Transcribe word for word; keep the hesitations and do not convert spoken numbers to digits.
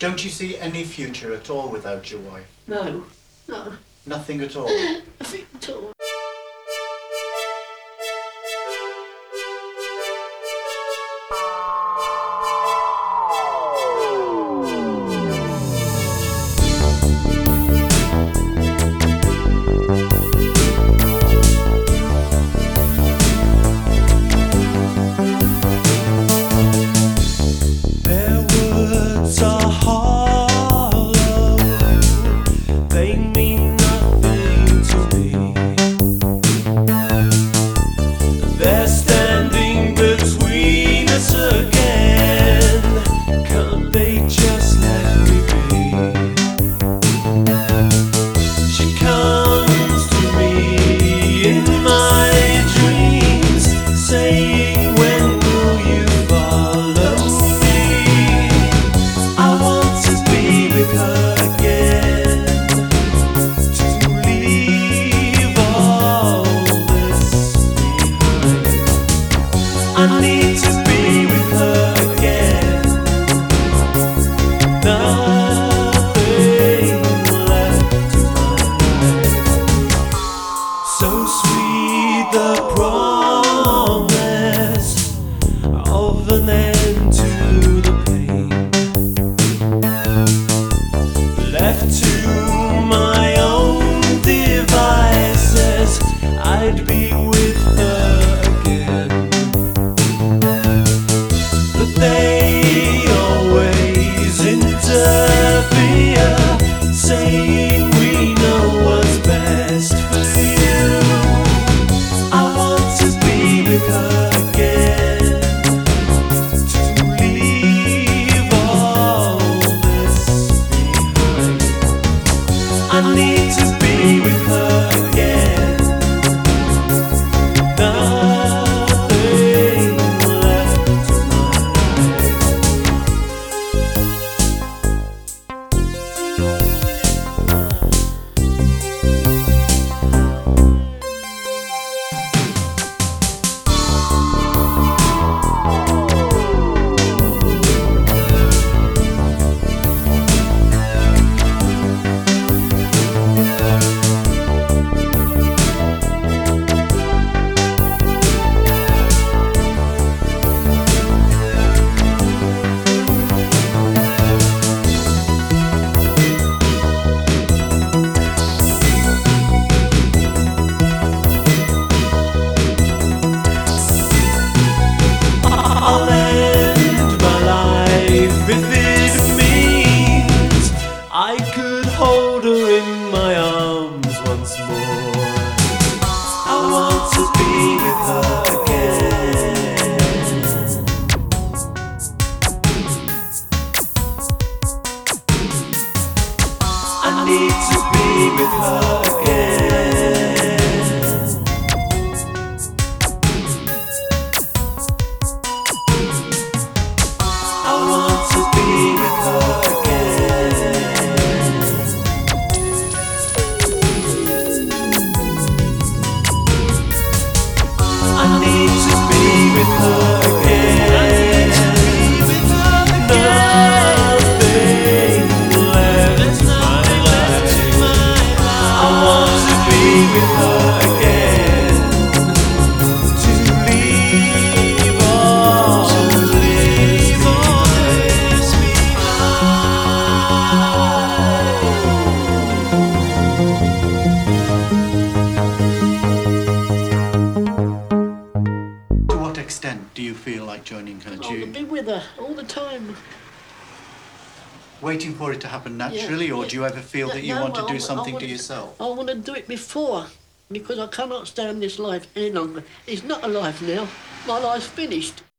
Don't you see any future at all without your wife? No, no, Nothing at all? nothing at all. Their words are hollow, they mean nothing to me. They're standing between us again. Can't they just let me be? She comes to me in my dreams, saying, when will you follow me? I want to be with her again, to leave all this behind. I need to be with her again. Nothing left to find. So sweet the promise of an end to the pain. Left to my own devices, I'd be with her again. But they always interfere, saying we know what's best for you. I want to be with her again, to leave all this behind. I need to be with her again. Nothing left to I'll end my life if it means I could hold her in my arms once more. I want to be with her again. I need to be with her again. I want to be with her again. I need to be with her again. Nothing left in my life. I want to be with her again, to leave all this To what extent do you feel like joining her? I Do want to you be with her all the time. waiting for it to happen naturally, or yeah. do you ever feel that you No, want to I do wa- I something want to yourself? I want to do it before, because I cannot stand this life any longer. It's not a life now. My life's finished.